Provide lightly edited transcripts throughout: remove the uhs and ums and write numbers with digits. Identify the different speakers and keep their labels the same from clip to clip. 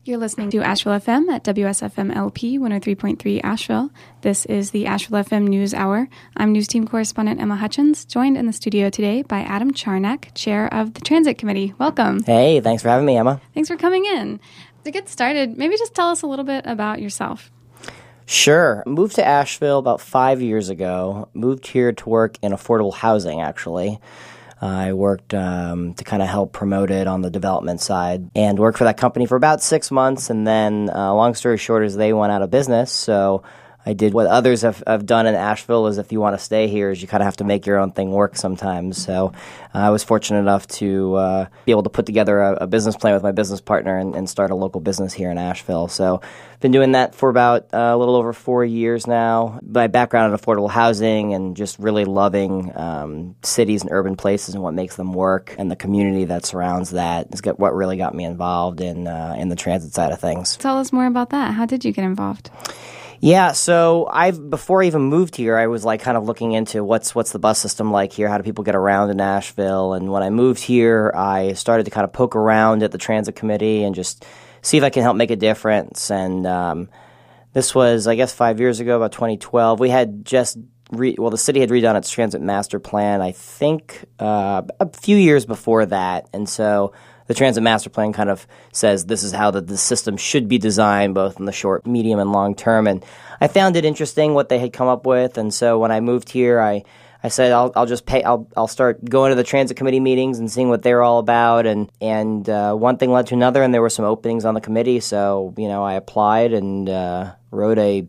Speaker 1: You're listening to Asheville FM at WSFM LP 103.3 Asheville. This is the Asheville FM News Hour. I'm News Team Correspondent Emma Hutchins, joined in the studio today by Adam Charnack, Chair of the Transit Committee. Welcome.
Speaker 2: Hey, thanks for having me, Emma.
Speaker 1: Thanks for coming in. To get started, maybe just tell us a little bit about yourself.
Speaker 2: Sure. Moved to Asheville about 5 years ago. Moved here to work in affordable housing, actually. I worked to kind of help promote it on the development side and worked for that company for about 6 months. And then, long story short, is they went out of business. So I did what others have done in Asheville, is if you want to stay here, is you kind of have to make your own thing work sometimes. So I was fortunate enough to be able to put together a business plan with my business partner and start a local business here in Asheville. So I've been doing that for about a little over 4 years now. My background in affordable housing and just really loving cities and urban places and what makes them work and the community that surrounds that is what really got me involved in the transit side of things.
Speaker 1: Tell us more about that. How did you get involved?
Speaker 2: Yeah, so before I even moved here, I was like kind of looking into what's the bus system like here, how do people get around in Nashville, and when I moved here, I started to kind of poke around at the transit committee and just see if I can help make a difference. And this was, I guess, 5 years ago, about 2012. We had just the city had redone its transit master plan, I think, a few years before that, and so the transit master plan kind of says this is how the system should be designed, both in the short, medium, and long term. And I found it interesting what they had come up with. And so when I moved here, I said I'll start going to the transit committee meetings and seeing what they're all about. And one thing led to another, and there were some openings on the committee. So I applied and wrote a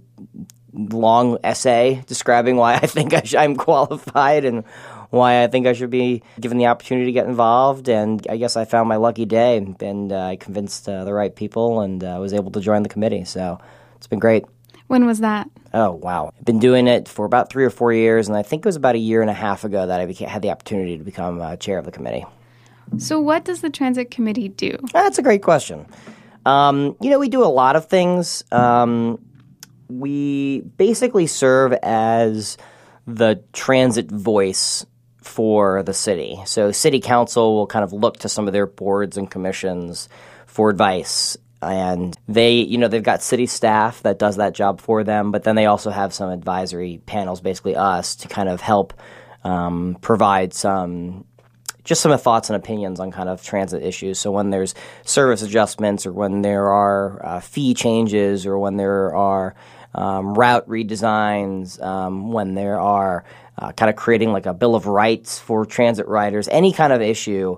Speaker 2: long essay describing why I think I'm qualified and why I think I should be given the opportunity to get involved. And I guess I found my lucky day, and I convinced the right people and was able to join the committee. So it's been great.
Speaker 1: When was that?
Speaker 2: Oh, wow. I've been doing it for about 3 or 4 years, and I think it was about a year and a half ago that I had the opportunity to become chair of the committee.
Speaker 1: So what does the Transit Committee do?
Speaker 2: That's a great question. We do a lot of things. We basically serve as the transit voice for the city. So city council will kind of look to some of their boards and commissions for advice. And they've got city staff that does that job for them, but then they also have some advisory panels, basically us, to kind of help provide some thoughts and opinions on kind of transit issues. So when there's service adjustments or when there are fee changes or when there are route redesigns, when there are kind of creating like a Bill of Rights for transit riders, any kind of issue,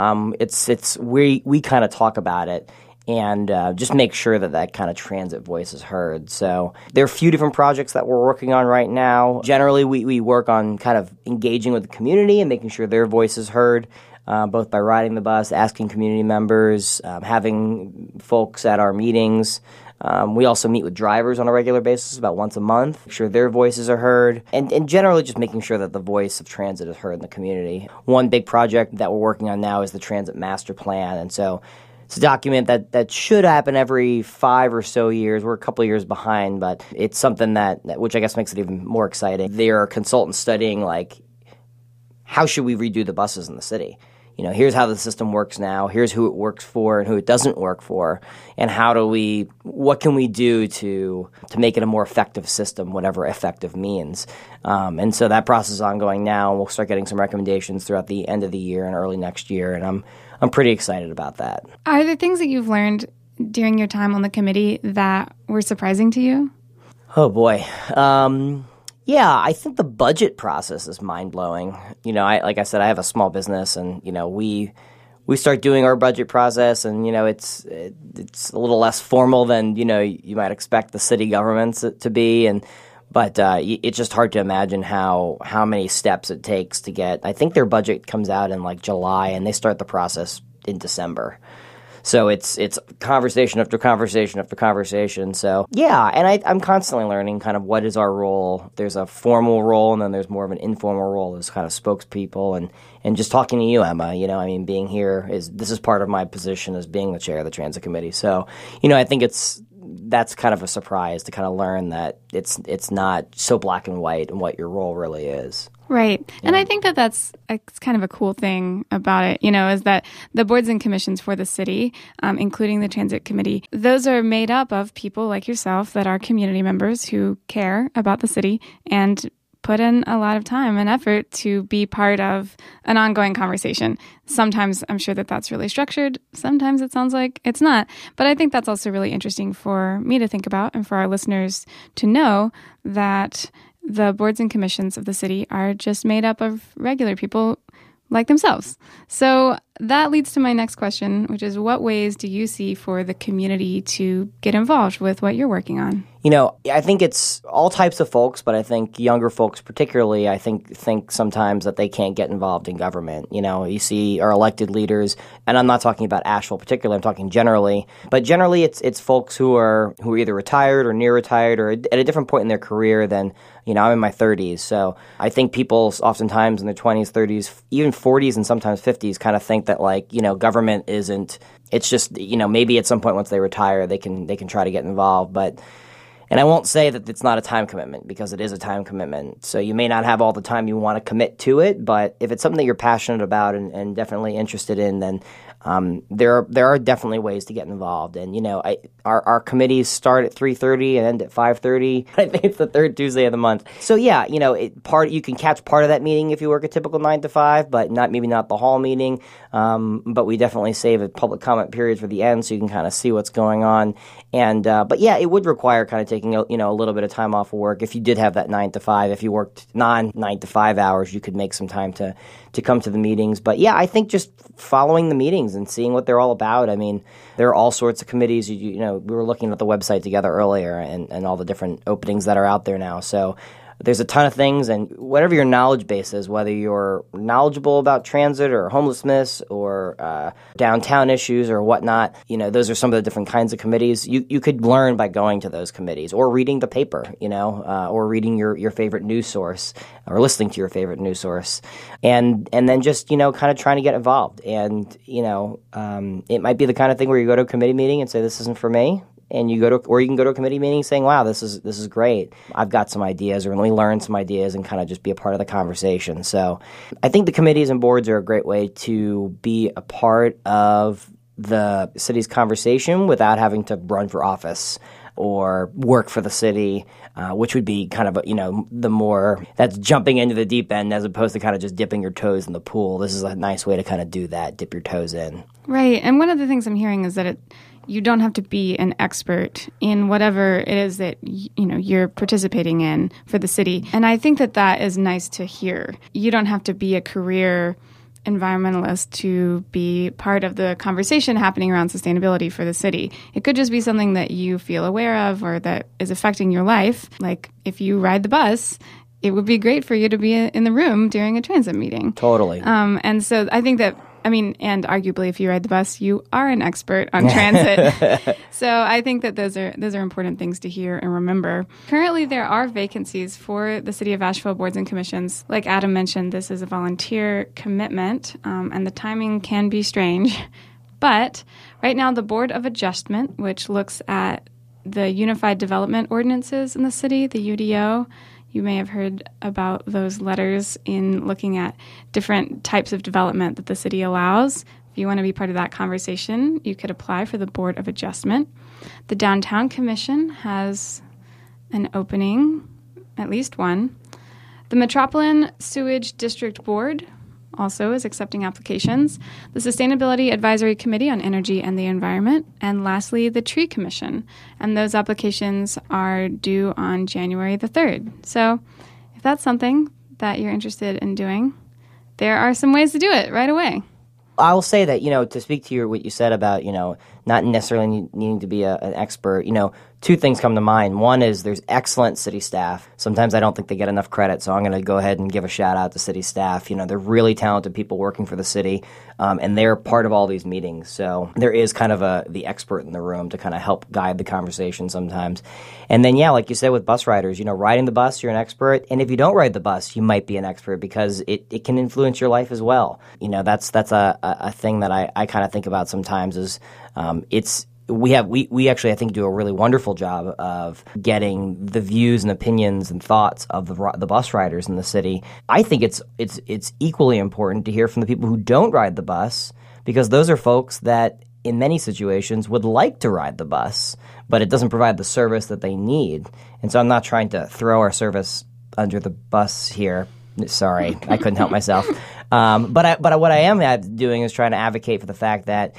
Speaker 2: we kind of talk about it and just make sure that kind of transit voice is heard. So there are a few different projects that we're working on right now. Generally, we work on kind of engaging with the community and making sure their voice is heard, both by riding the bus, asking community members, having folks at our meetings. We also meet with drivers on a regular basis about once a month, make sure their voices are heard, and generally just making sure that the voice of transit is heard in the community. One big project that we're working on now is the Transit Master Plan, and so it's a document that should happen every 5 or so years. We're a couple of years behind, but it's something which I guess makes it even more exciting. There are consultants studying, like, how should we redo the buses in the city? Here's how the system works now. Here's who it works for and who it doesn't work for. And what can we do to make it a more effective system, whatever effective means. And so that process is ongoing now. We'll start getting some recommendations throughout the end of the year and early next year. And I'm pretty excited about that.
Speaker 1: Are there things that you've learned during your time on the committee that were surprising to you?
Speaker 2: Oh, boy. Yeah, I think the budget process is mind-blowing. Like I said, I have a small business, and, we start doing our budget process, and, it's a little less formal than, you might expect the city governments to be, but it's just hard to imagine how many steps it takes to get. I think their budget comes out in, like, July, and they start the process in December. So it's conversation after conversation after conversation. So yeah, and I'm constantly learning kind of what is our role. There's a formal role, and then there's more of an informal role as kind of spokespeople. And just talking to you, Emma, being here this is part of my position as being the chair of the Transit Committee. So I think that's kind of a surprise to kind of learn that it's not so black and white and what your role really is.
Speaker 1: Right. Yeah. And I think that that's kind of a cool thing about it, is that the boards and commissions for the city, including the transit committee, those are made up of people like yourself that are community members who care about the city and put in a lot of time and effort to be part of an ongoing conversation. Sometimes I'm sure that that's really structured. Sometimes it sounds like it's not. But I think that's also really interesting for me to think about and for our listeners to know that the boards and commissions of the city are just made up of regular people like themselves. So that leads to my next question, which is what ways do you see for the community to get involved with what you're working on?
Speaker 2: I think it's all types of folks, but I think younger folks particularly, I think sometimes that they can't get involved in government. You see our elected leaders, and I'm not talking about Asheville particularly, I'm talking generally. But generally it's folks who are either retired or near retired or at a different point in their career than, I'm in my 30s. So I think people oftentimes in their 20s, 30s, even 40s and sometimes 50s kind of think that government isn't, it's just, maybe at some point once they retire, they can try to get involved. And I won't say that it's not a time commitment because it is a time commitment. So you may not have all the time you want to commit to it, but if it's something that you're passionate about and definitely interested in, then there are definitely ways to get involved. And our committees start at 3:30 and end at 5:30. I think it's the third Tuesday of the month. So yeah, you can catch part of that meeting if you work a typical 9 to 5, but maybe not the hall meeting. But we definitely save a public comment period for the end so you can kind of see what's going on. And but yeah, it would require kind of taking a little bit of time off of work. If you did have that 9 to 5, if you worked non-9 to 5 hours, you could make some time to come to the meetings. But yeah, I think just following the meetings and seeing what they're all about. I mean, there are all sorts of committees. We were looking at the website together earlier and all the different openings that are out there now. So there's a ton of things, and whatever your knowledge base is, whether you're knowledgeable about transit or homelessness or downtown issues or whatnot, those are some of the different kinds of committees. You could learn by going to those committees or reading the paper, or reading your favorite news source or listening to your favorite news source, and then just kind of trying to get involved. And it might be the kind of thing where you go to a committee meeting and say, "This isn't for me." And you can go to a committee meeting saying, "Wow, this is great. I've got some ideas," or let me learn some ideas and kind of just be a part of the conversation. So I think the committees and boards are a great way to be a part of the city's conversation without having to run for office or work for the city, which would be kind of the more that's jumping into the deep end as opposed to kind of just dipping your toes in the pool. This is a nice way to kind of do that, dip your toes in.
Speaker 1: Right. And one of the things I'm hearing is that you don't have to be an expert in whatever it is that you're participating in for the city. And I think that is nice to hear. You don't have to be a career environmentalist to be part of the conversation happening around sustainability for the city. It could just be something that you feel aware of or that is affecting your life. Like if you ride the bus, it would be great for you to be in the room during a transit meeting.
Speaker 2: Totally.
Speaker 1: And so I think that and arguably, if you ride the bus, you are an expert on transit. So I think that those are important things to hear and remember. Currently, there are vacancies for the City of Asheville boards and commissions. Like Adam mentioned, this is a volunteer commitment, and the timing can be strange. But right now, the Board of Adjustment, which looks at the Unified Development Ordinances in the city, the UDO, you may have heard about those letters in looking at different types of development that the city allows. If you want to be part of that conversation, you could apply for the Board of Adjustment. The Downtown Commission has an opening, at least one. The Metropolitan Sewage District Board also is accepting applications. The Sustainability Advisory Committee on Energy and the Environment. And lastly, the Tree Commission. And those applications are due on January the 3rd. So if that's something that you're interested in doing, there are some ways to do it right away.
Speaker 2: I will say that, to speak to what you said about, not necessarily needing to be an expert, two things come to mind. One is there's excellent city staff. Sometimes I don't think they get enough credit, so I'm going to go ahead and give a shout out to city staff. They're really talented people working for the city, and they're part of all these meetings. So there is kind of the expert in the room to kind of help guide the conversation sometimes. And then, yeah, like you said with bus riders, riding the bus, you're an expert. And if you don't ride the bus, you might be an expert because it can influence your life as well. That's a thing that I kind of think about sometimes is we actually, I think, do a really wonderful job of getting the views and opinions and thoughts of the bus riders in the city. I think it's equally important to hear from the people who don't ride the bus, because those are folks that in many situations would like to ride the bus, but it doesn't provide the service that they need. And so I'm not trying to throw our service under the bus here. Sorry, I couldn't help myself. But what I am doing is trying to advocate for the fact that,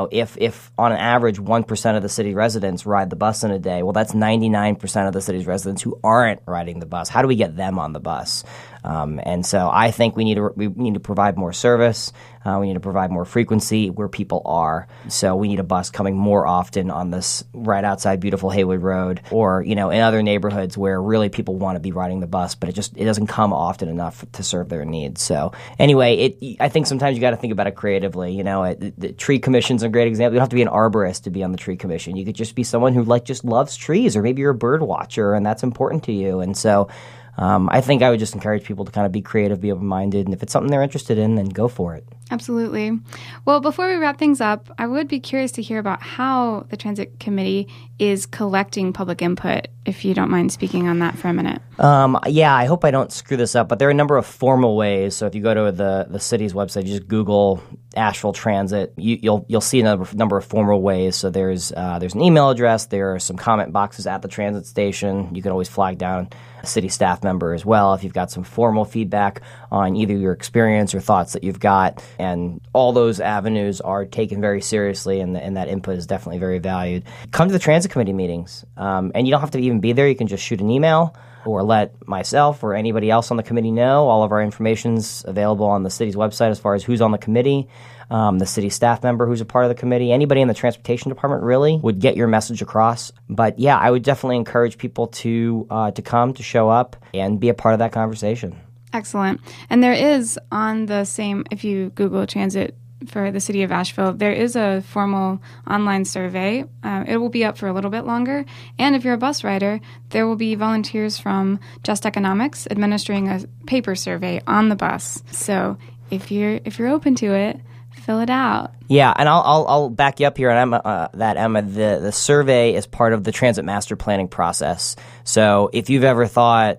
Speaker 2: if on an average 1% of the city residents ride the bus in a day, well, that's 99% of the city's residents who aren't riding the bus. How do we get them on the bus? And so I think we need to provide more service. We need to provide more frequency where people are. So we need a bus coming more often on this right outside beautiful Haywood Road, or in other neighborhoods where really people want to be riding the bus, but it doesn't come often enough to serve their needs. So anyway, I think sometimes you got to think about it creatively. The tree commission's a great example. You don't have to be an arborist to be on the tree commission. You could just be someone who just loves trees, or maybe you're a bird watcher and that's important to you. And so I think I would just encourage people to kind of be creative, be open-minded, and if it's something they're interested in, then go for it.
Speaker 1: Absolutely. Well, before we wrap things up, I would be curious to hear about how the Transit Committee is collecting public input, if you don't mind speaking on that for a minute.
Speaker 2: Yeah, I hope I don't screw this up, but there are a number of formal ways. So if you go to the city's website, you just Google Asheville Transit, you'll see a number of formal ways. So there's an email address, there are some comment boxes at the transit station. You can always flag down a city staff member as well if you've got some formal feedback on either your experience or thoughts that you've got. And all those avenues are taken very seriously, and that input is definitely very valued. Come to the Transit Committee meetings, and you don't have to even be there. You can just shoot an email or let myself or anybody else on the committee know. All of our information's available on the city's website as far as who's on the committee, the city staff member who's a part of the committee. Anybody in the transportation department really would get your message across. But yeah, I would definitely encourage people to come, to show up, and be a part of that conversation.
Speaker 1: Excellent. And there is on the same, if you Google transit for the city of Asheville, there is a formal online survey. It will be up for a little bit longer. And if you're a bus rider, there will be volunteers from Just Economics administering a paper survey on the bus. So if you're open to it, fill it out.
Speaker 2: Yeah, and I'll back you up here on Emma. The survey is part of the transit master planning process. So if you've ever thought,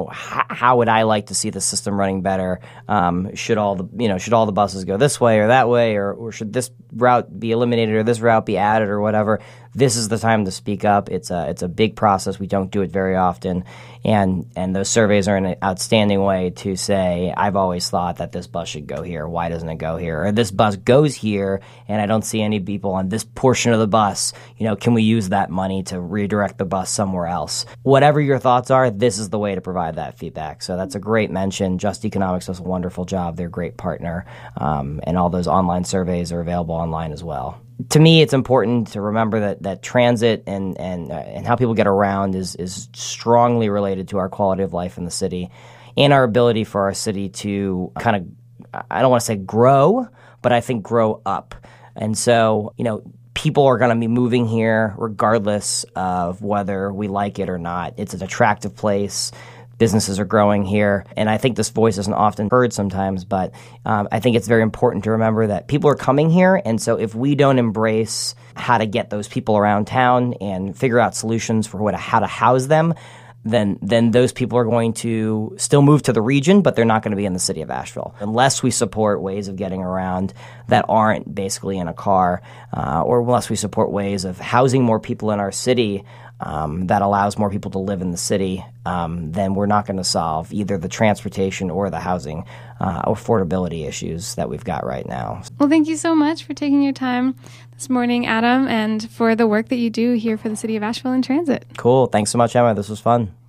Speaker 2: how would I like to see the system running better? Should all the buses go this way or that way, or should this route be eliminated or this route be added or whatever? This is the time to speak up. It's a big process. We don't do it very often, and those surveys are an outstanding way to say, I've always thought that this bus should go here. Why doesn't it go here? Or this bus goes here, and I don't see any people on this portion of the bus. Can we use that money to redirect the bus somewhere else? Whatever your thoughts are, this is the way to provide that feedback. So that's a great mention. Just Economics does a wonderful job. They're a great partner, and all those online surveys are available online as well. To me, it's important to remember that transit and how people get around is strongly related to our quality of life in the city and our ability for our city to kind of, I don't want to say grow, but I think grow up. And so, people are going to be moving here regardless of whether we like it or not. It's an attractive place. Businesses are growing here, and I think this voice isn't often heard sometimes, but I think it's very important to remember that people are coming here, and so if we don't embrace how to get those people around town and figure out solutions for how to house them, then those people are going to still move to the region, but they're not going to be in the city of Asheville. Unless we support ways of getting around that aren't basically in a car, or unless we support ways of housing more people in our city that allows more people to live in the city, then we're not going to solve either the transportation or the housing affordability issues that we've got right now.
Speaker 1: Well, thank you so much for taking your time this morning, Adam, and for the work that you do here for the City of Asheville in Transit.
Speaker 2: Cool. Thanks so much, Emma. This was fun.